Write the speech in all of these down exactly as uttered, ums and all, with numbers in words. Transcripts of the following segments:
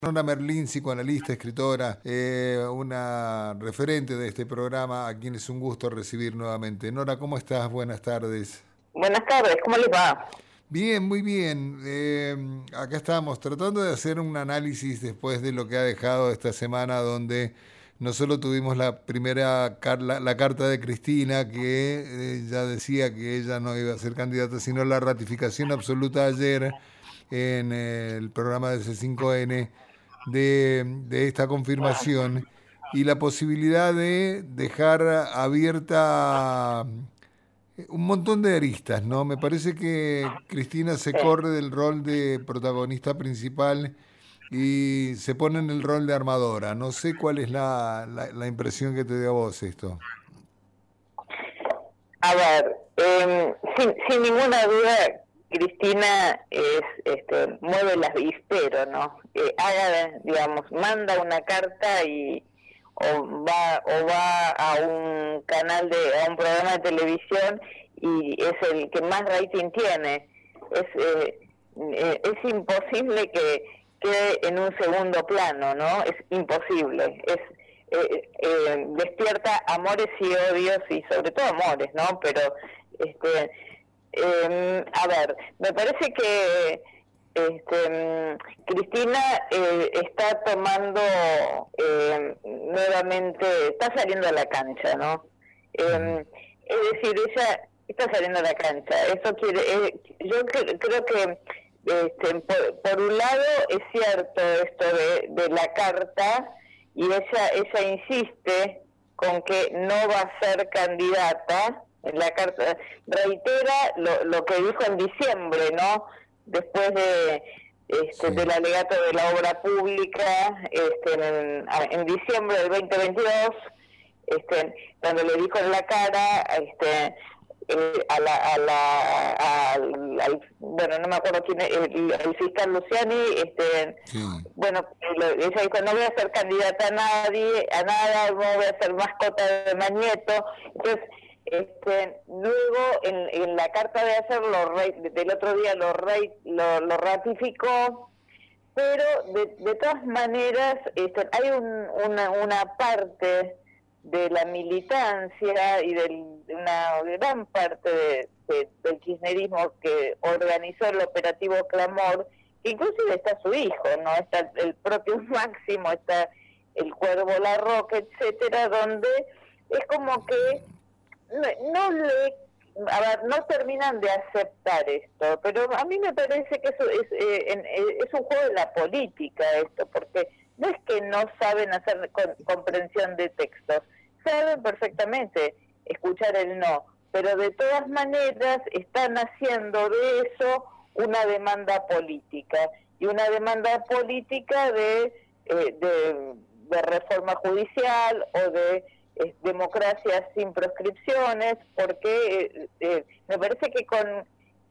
Nora Merlín, psicoanalista, escritora, eh, una referente de este programa, a quien es un gusto recibir nuevamente. Nora, ¿cómo estás? Buenas tardes. Buenas tardes, ¿cómo les va? Bien, muy bien. Eh, acá estamos tratando de hacer un análisis después de lo que ha dejado esta semana, donde no solo tuvimos la primera car- la, la carta de Cristina, que eh, ya decía que ella no iba a ser candidata, sino la ratificación absoluta ayer en eh, el programa de C cinco N de, de esta confirmación y la posibilidad de dejar abierta un montón de aristas, ¿no? Me parece que Cristina se Sí. corre del rol de protagonista principal y se pone en el rol de armadora. No sé cuál es la, la, la impresión que te dio a vos esto. A ver, eh, sin, sin ninguna duda, Cristina es, este, mueve el avispero, ¿no? Eh, haga, digamos, manda una carta y o va o va a un canal de, a un programa de televisión y es el que más rating tiene. Es eh, eh, es imposible que quede en un segundo plano, ¿no? Es imposible. Es eh, eh, despierta amores y odios y sobre todo amores, ¿no? Pero este eh, a ver, me parece que este, Cristina eh, está tomando eh, nuevamente, está saliendo a la cancha, ¿no? Ujú. Eh, es decir, ella está saliendo a la cancha. Eso quiere, eh, yo cre- creo que este, por, por un lado es cierto esto de, de la carta y ella ella insiste con que no va a ser candidata. En la carta reitera lo, lo que dijo en diciembre, ¿no? Después de este, Sí, del alegato de la obra pública, este, en, en diciembre del veinte veintidós, este, cuando le dijo en la cara, este, eh, a la, a la al, al, bueno, no me acuerdo quién es, el, el fiscal Luciani, este, sí. bueno, lo, ella dijo, no voy a ser candidata a nadie, a nada, no voy a ser mascota de Mañeto. Entonces, este, luego en, en la carta de ayer, lo re, del otro día lo, re, lo, lo ratificó, pero de, de todas maneras este, hay un, una, una parte de la militancia y del, de una gran parte de, de, del kirchnerismo que organizó el operativo Clamor, que inclusive está su hijo, no está el propio Máximo, está el Cuervo Larroque, etcétera, donde es como que no, no le a ver, no terminan de aceptar esto, pero a mí me parece que eso es, eh, en, eh, es un juego de la política esto, porque no es que no saben hacer con, comprensión de textos, saben perfectamente escuchar el no, pero de todas maneras están haciendo de eso una demanda política, y una demanda política de, eh, de, de reforma judicial o de eh, democracia sin proscripciones, porque eh, eh, me parece que con,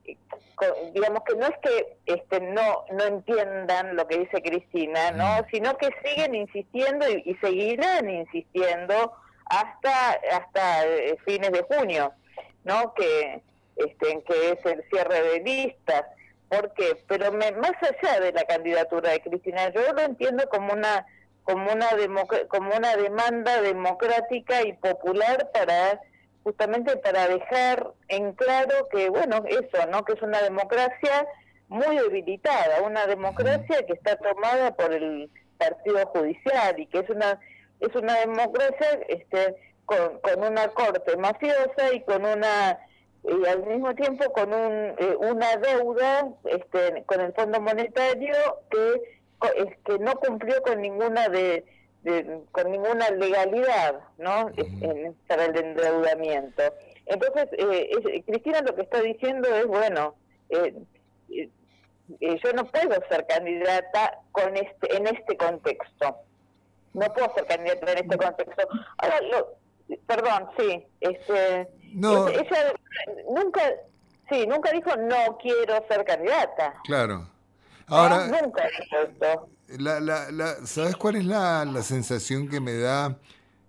con, digamos que no es que este no no entiendan lo que dice Cristina, no, Mm. sino que siguen insistiendo y, y seguirán insistiendo hasta hasta eh, fines de junio, no, que este que es el cierre de listas. ¿Por qué? Pero me, más allá de la candidatura de Cristina, yo lo entiendo como una como una democ- como una demanda democrática y popular para justamente para dejar en claro que bueno eso, ¿no? Que es una democracia muy debilitada, una Ujú. democracia que está tomada por el partido judicial y que es una es una democracia este con, con una corte mafiosa y con una y al mismo tiempo con un eh, una deuda este con el Fondo Monetario que es que no cumplió con ninguna de, de con ninguna legalidad, ¿no? Es, Ujú. en, para el endeudamiento. Entonces, eh, es, Cristina lo que está diciendo es, bueno, eh, eh, eh, yo no puedo ser candidata con este en este contexto. No puedo ser candidata en este contexto. Ahora, lo, perdón, sí, este, es, No, ella nunca, sí, nunca dijo no quiero ser candidata, claro. ¿no? Ahora, Nunca dijo esto. la, la, la, ¿sabes cuál es la, la sensación que me da?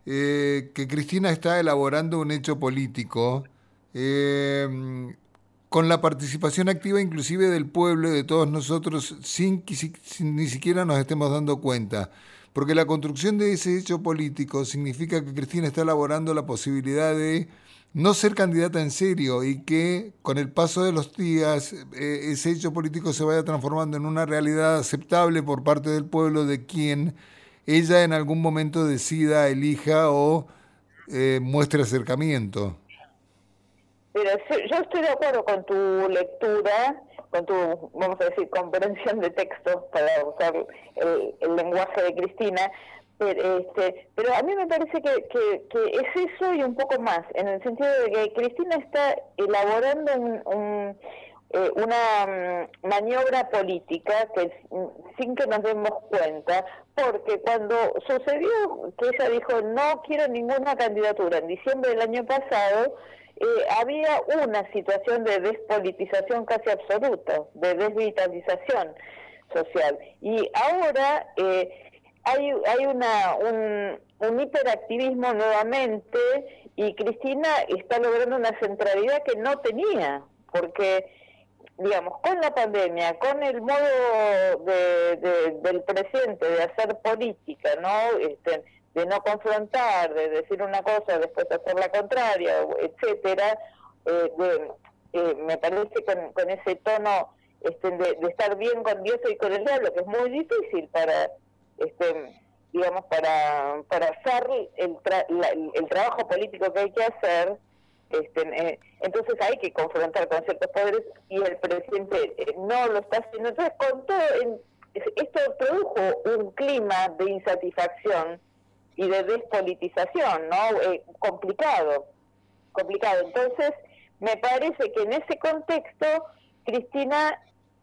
Eh, que Cristina está elaborando un hecho político eh, con la participación activa inclusive del pueblo y de todos nosotros, sin que si- sin ni siquiera nos estemos dando cuenta. Porque la construcción de ese hecho político significa que Cristina está elaborando la posibilidad de no ser candidata en serio y que con el paso de los días eh, ese hecho político se vaya transformando en una realidad aceptable por parte del pueblo de quien ella en algún momento decida, elija o eh, muestre acercamiento. Pero sí, yo estoy de acuerdo con tu lectura, con tu, vamos a decir, comprensión de texto, para usar el, el lenguaje de Cristina, pero, este, pero a mí me parece que, que, que es eso y un poco más, en el sentido de que Cristina está elaborando un, un, eh, una mm, maniobra política que sin que nos demos cuenta, porque cuando sucedió que ella dijo no quiero ninguna candidatura en diciembre del año pasado, Eh, había una situación de despolitización casi absoluta, de desvitalización social. Y ahora eh, hay, hay una, un, un hiperactivismo nuevamente y Cristina está logrando una centralidad que no tenía, porque, digamos, con la pandemia, con el modo de, de, del presidente de hacer política, ¿no? Este, de no confrontar, de decir una cosa, después hacer la contraria, etcétera, eh, de, eh, me parece con, con ese tono este, de, de estar bien con Dios y con el diablo, que es muy difícil para, este, digamos, para, para hacer el, tra la, el trabajo político que hay que hacer. Este, eh, entonces hay que confrontar con ciertos poderes y el presidente eh, no lo está haciendo. Entonces, con todo, en, esto produjo un clima de insatisfacción y de despolitización, ¿no? Eh, complicado, complicado. Entonces, me parece que en ese contexto, Cristina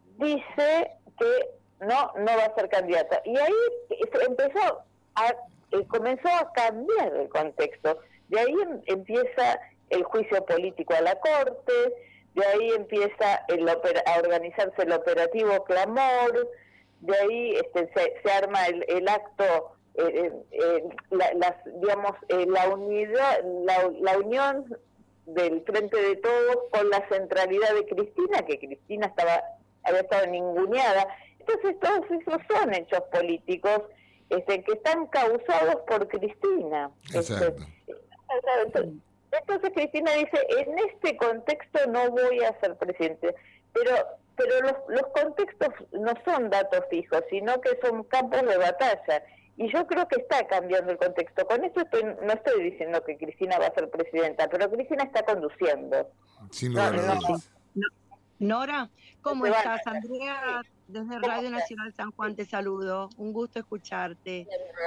dice que no, no va a ser candidata. Y ahí empezó a, eh, comenzó a cambiar el contexto. De ahí em, empieza el juicio político a la Corte, de ahí empieza el a organizarse el operativo Clamor, de ahí este, se, se arma el, el acto Eh, eh, la, las, digamos, eh, la unidad, la, la unión del Frente de Todos con la centralidad de Cristina, que Cristina estaba había estado ninguneada. Entonces todos esos son hechos políticos este, que están causados por Cristina. Este, entonces, entonces Cristina dice, en este contexto no voy a ser presidente, pero pero los, los contextos no son datos fijos, sino que son campos de batalla. Y yo creo que está cambiando el contexto. Con esto estoy, no estoy diciendo que Cristina va a ser presidenta, pero Cristina está conduciendo. Sin lugar a dudas. Nora, ¿cómo estás? Andrea, desde Radio Nacional San Juan te saludo. Un gusto escucharte.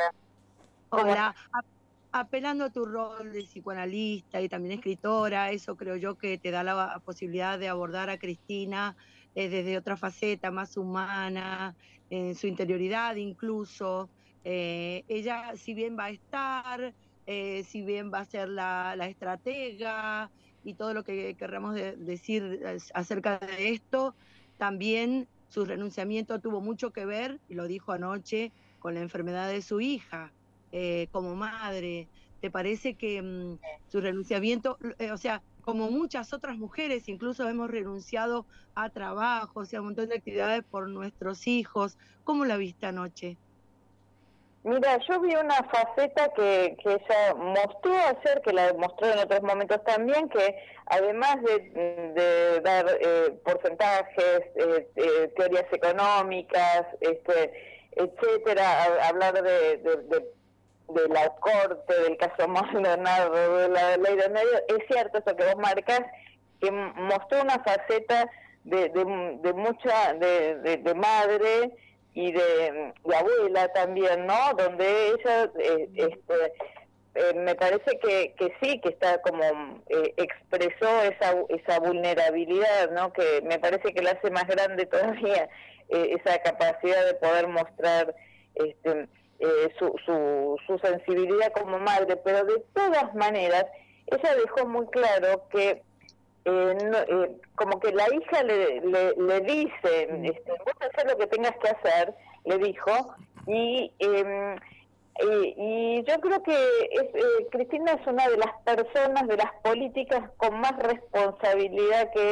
Hola. Apelando a tu rol de psicoanalista y también escritora, eso creo yo que te da la posibilidad de abordar a Cristina eh, desde otra faceta más humana, en su interioridad incluso. Eh, ella, si bien va a estar, eh, si bien va a ser la, la estratega y todo lo que querramos de, decir acerca de esto, también su renunciamiento tuvo mucho que ver, y lo dijo anoche, con la enfermedad de su hija, eh, como madre. ¿Te parece que mmm, su renunciamiento, eh, o sea, como muchas otras mujeres, incluso hemos renunciado a trabajos y a un montón de actividades por nuestros hijos? ¿Cómo la viste anoche? Mira, yo vi una faceta que, que ella mostró ayer, que la demostró en otros momentos también, que además de, de dar eh, porcentajes, eh, eh, teorías económicas, este, etcétera, a, hablar de, de, de, de la corte, del caso Maldonado, de la ley de medio, es cierto eso que vos marcas, que mostró una faceta de, de, de mucha, de, de, de madre, y de, de abuela también, ¿no? Donde ella, eh, este, eh, me parece que, que sí, que está como, eh, expresó esa, esa vulnerabilidad, ¿no? Que me parece que la hace más grande todavía, eh, esa capacidad de poder mostrar este, eh, su, su, su sensibilidad como madre, pero de todas maneras, ella dejó muy claro que Eh, no, eh, como que la hija le, le, le dice, este, vos hacer lo que tengas que hacer, le dijo, y, eh, y, y yo creo que es, eh, Cristina es una de las personas, de las políticas con más responsabilidad que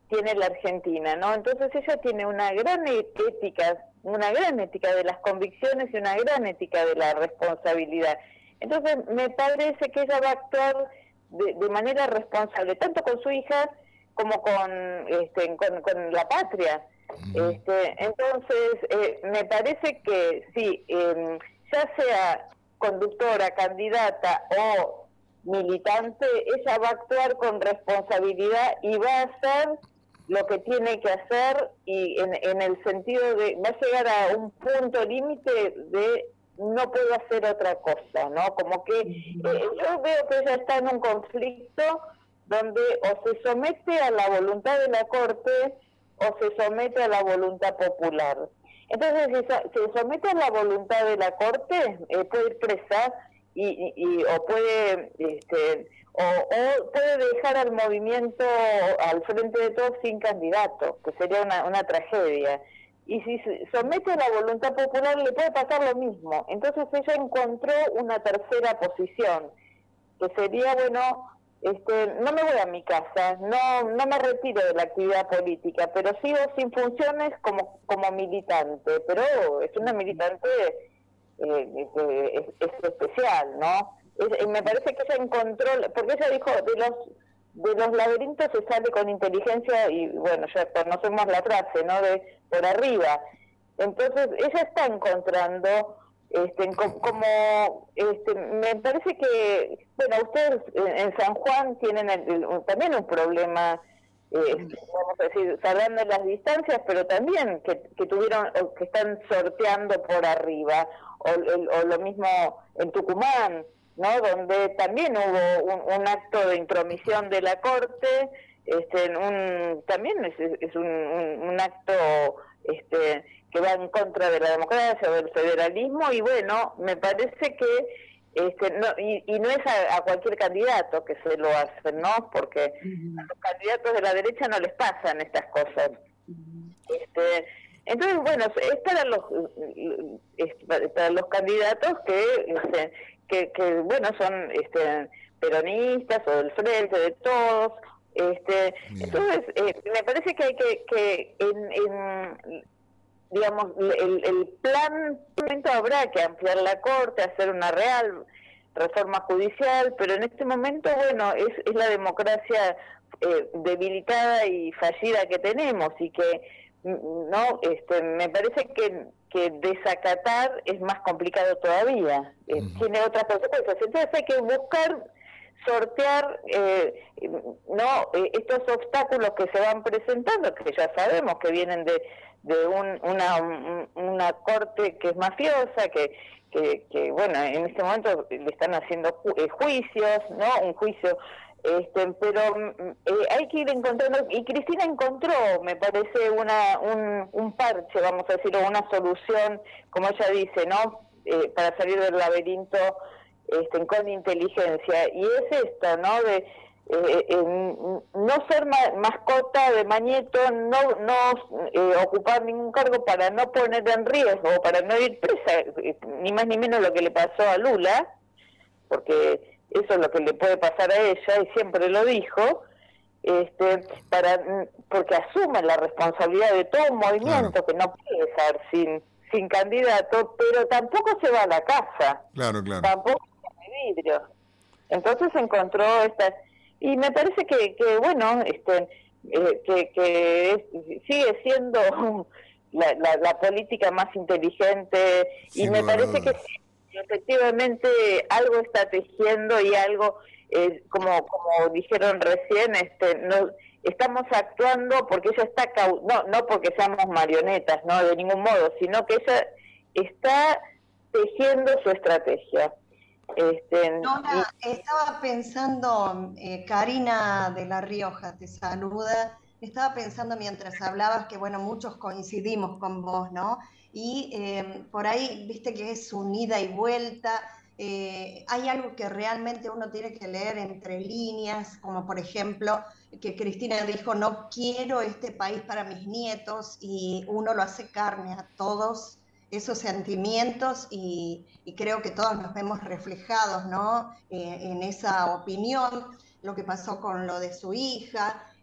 tiene la Argentina, ¿no? Entonces ella tiene una gran ética, una gran ética de las convicciones y una gran ética de la responsabilidad. Entonces me parece que ella va a actuar de, de manera responsable, tanto con su hija como con, este, con, con la patria. Uh-huh. Este, entonces eh, me parece que sí, eh, ya sea conductora, candidata o militante, ella va a actuar con responsabilidad y va a hacer lo que tiene que hacer, y en, en el sentido de, va a llegar a un punto límite de no puedo hacer otra cosa, ¿no? Como que eh, yo veo que ella está en un conflicto donde o se somete a la voluntad de la Corte o se somete a la voluntad popular. Entonces, si se somete a la voluntad de la Corte, eh, puede ir presa y, y, y o puede este, o, o puede dejar al movimiento al frente de todos sin candidato, que sería una, una tragedia. Y si se somete a la voluntad popular le puede pasar lo mismo. Entonces ella encontró una tercera posición, que sería, bueno, este, no me voy a mi casa, no no me retiro de la actividad política, pero sigo sin funciones como como militante, pero es una militante eh, es, es especial, ¿no? Es, me parece que ella encontró, porque ella dijo, de los de los laberintos se sale con inteligencia, y bueno, ya conocemos la frase, ¿no? De por arriba. Entonces ella está encontrando este como este me parece que, bueno, ustedes en San Juan tienen el, el, también un problema, eh, vamos a decir, salvando las distancias, pero también que, que tuvieron o que están sorteando por arriba, o, el, o lo mismo en Tucumán, ¿no? Donde también hubo un, un acto de intromisión de la Corte, este un también es, es un, un, un acto este que va en contra de la democracia o del federalismo, y bueno, me parece que este no y, y no es a, a cualquier candidato que se lo hacen, ¿no? Porque uh-huh. a los candidatos de la derecha no les pasan estas cosas. Uh-huh. Este entonces, bueno, es para los es para los candidatos que este, que, que bueno, son este peronistas o del frente de todos. Este, entonces, eh, me parece que hay que, que en, en digamos, el, el plan, momento habrá que ampliar la Corte, hacer una real reforma judicial, pero en este momento, bueno, es, es la democracia eh, debilitada y fallida que tenemos, y que, no, este, me parece que, que desacatar es más complicado todavía, eh, uh-huh. tiene otras consecuencias. Entonces hay que buscar sortear eh, no eh, estos obstáculos que se van presentando, que ya sabemos que vienen de de un, una un, una corte que es mafiosa, que, que que bueno, en este momento le están haciendo ju eh, juicios, no un juicio, este pero eh, hay que ir encontrando, y Cristina encontró, me parece, una un, un parche, vamos a decir, o una solución, como ella dice, no eh, para salir del laberinto este, con inteligencia, y es esto, no de Eh, eh, no ser ma mascota de Mañeto, no no eh, ocupar ningún cargo para no poner en riesgo, para no ir presa, eh, ni más ni menos lo que le pasó a Lula, porque eso es lo que le puede pasar a ella, y siempre lo dijo, este para porque asume la responsabilidad de todo un movimiento, claro, que no puede estar sin sin candidato, pero tampoco se va a la casa, claro, claro, tampoco se va de vidrio. Entonces encontró estas. Y me parece que, que bueno, este, eh, que, que es, sigue siendo la, la, la política más inteligente, y me parece que sí, efectivamente algo está tejiendo, y algo, eh, como como dijeron recién, este, no estamos actuando porque ella está, no no porque seamos marionetas, no de ningún modo, sino que ella está tejiendo su estrategia. Este, Nora, y... estaba pensando, eh, Karina de La Rioja te saluda, estaba pensando mientras hablabas que, bueno, muchos coincidimos con vos, ¿no? Y eh, por ahí, viste que es un ida y vuelta, eh, hay algo que realmente uno tiene que leer entre líneas, como por ejemplo, que Cristina dijo, no quiero este país para mis nietos, y uno lo hace carne a todos esos sentimientos, y, y creo que todos nos vemos reflejados, ¿no? Eh, en esa opinión, lo que pasó con lo de su hija,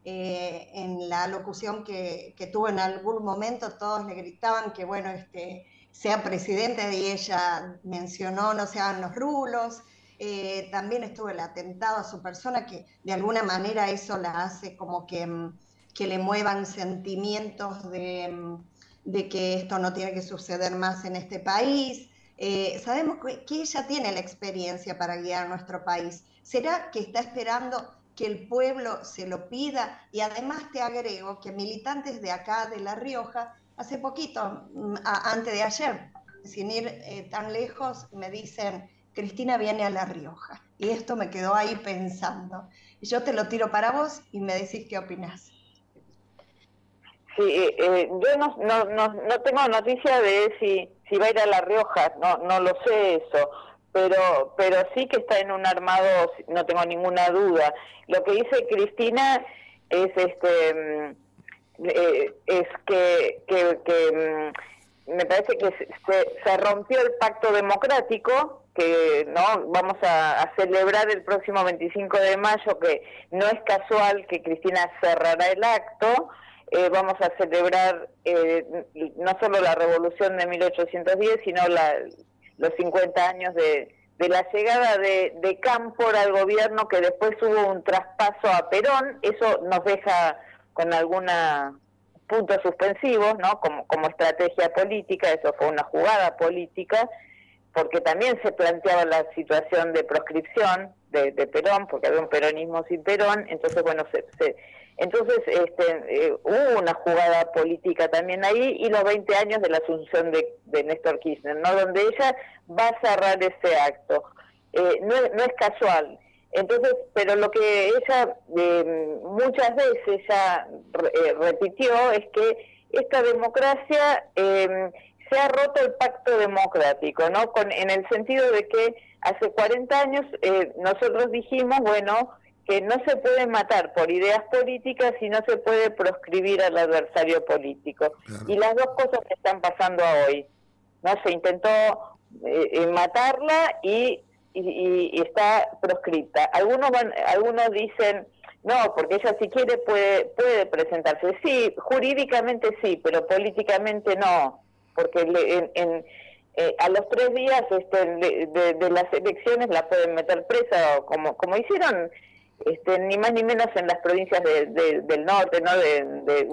eh, en la locución que, que tuvo en algún momento, todos le gritaban que, bueno, este, sea presidente, y ella mencionó no se hagan los rulos. Eh, también estuvo el atentado a su persona, que de alguna manera eso la hace como que, que le muevan sentimientos de, de que esto no tiene que suceder más en este país. Eh, sabemos que, que ella tiene la experiencia para guiar nuestro país. ¿Será que está esperando que el pueblo se lo pida? Y además te agrego que militantes de acá, de La Rioja, hace poquito, a, antes de ayer, sin ir eh, tan lejos, me dicen, Cristina viene a La Rioja. Y esto me quedó ahí pensando. Yo te lo tiro para vos y me decís qué opinás. Sí, eh, yo no, no, no, no tengo noticia de si, si va a ir a La Rioja, no, no lo sé eso, pero, pero sí que está en un armado, no tengo ninguna duda. Lo que dice Cristina es este eh, es que, que, que me parece que se, se rompió el pacto democrático, que no vamos a, a celebrar el próximo veinticinco de mayo, que no es casual que Cristina cerrará el acto. Eh, vamos a celebrar eh, no solo la revolución de mil ochocientos diez, sino la, los cincuenta años de, de la llegada de, de Cámpora al gobierno, que después hubo un traspaso a Perón. Eso nos deja con algunos puntos suspensivos, ¿no? Como, como estrategia política, eso fue una jugada política, porque también se planteaba la situación de proscripción de, de Perón, porque había un peronismo sin Perón. Entonces, bueno, se, se, entonces este, eh, hubo una jugada política también ahí, y los veinte años de la asunción de, de Néstor Kirchner, ¿no? Donde ella va a cerrar ese acto. Eh, no, no es casual. Entonces, pero lo que ella eh, muchas veces ya eh, repitió es que esta democracia eh, se ha roto el pacto democrático, ¿no? Con, en el sentido de que hace cuarenta años eh, nosotros dijimos, bueno, que no se puede matar por ideas políticas y no se puede proscribir al adversario político. Claro. Y las dos cosas que están pasando hoy, ¿no? Se intentó eh, matarla y, y, y está proscripta. Algunos van, algunos dicen, no, porque ella si quiere puede, puede presentarse. Sí, jurídicamente sí, pero políticamente no. Porque le, en, en, eh, a los tres días este, de, de, de las elecciones la pueden meter presa, como como hicieron este, ni más ni menos en las provincias de, de, del norte, ¿no? De, de,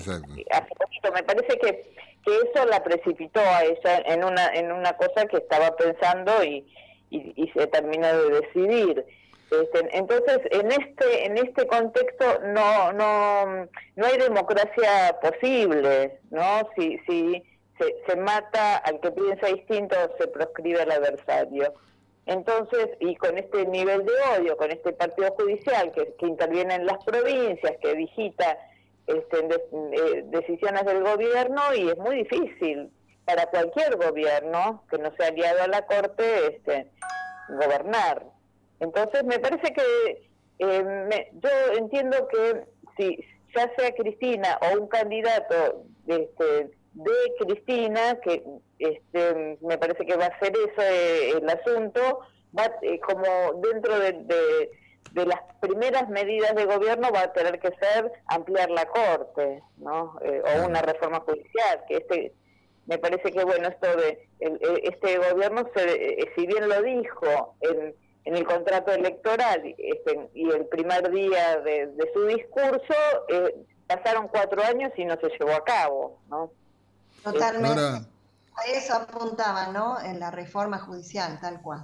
hace poquito. Me parece que, que eso la precipitó a ella en una en una cosa que estaba pensando y, y, y se terminó de decidir. Este, entonces, en este en este contexto no no no hay democracia posible, ¿no? Si si Se, se mata al que piensa distinto, se proscribe al adversario. Entonces, y con este nivel de odio, con este partido judicial que, que interviene en las provincias, que digita este, de, eh, decisiones del gobierno, y es muy difícil para cualquier gobierno que no sea aliado a la Corte este, gobernar. Entonces, me parece que eh, me, yo entiendo que si ya sea Cristina o un candidato este, de Cristina, que este, me parece que va a ser eso eh, el asunto, va eh, como dentro de, de, de las primeras medidas de gobierno va a tener que ser ampliar la Corte, ¿no? Eh, o una reforma judicial, que este me parece que bueno, esto de el, este gobierno, se, eh, si bien lo dijo en, en el contrato electoral este, y el primer día de, de su discurso, eh, pasaron cuatro años y no se llevó a cabo, ¿no? Totalmente. Nora, a eso apuntaba, ¿no? En la reforma judicial, tal cual.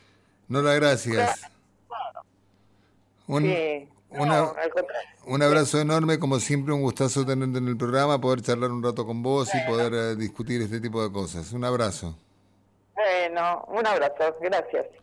Nora, gracias. Un, sí, no, una, un abrazo enorme, como siempre, un gustazo tenerte en el programa, poder charlar un rato con vos bueno. y poder uh, discutir este tipo de cosas. Un abrazo. Bueno, un abrazo, gracias.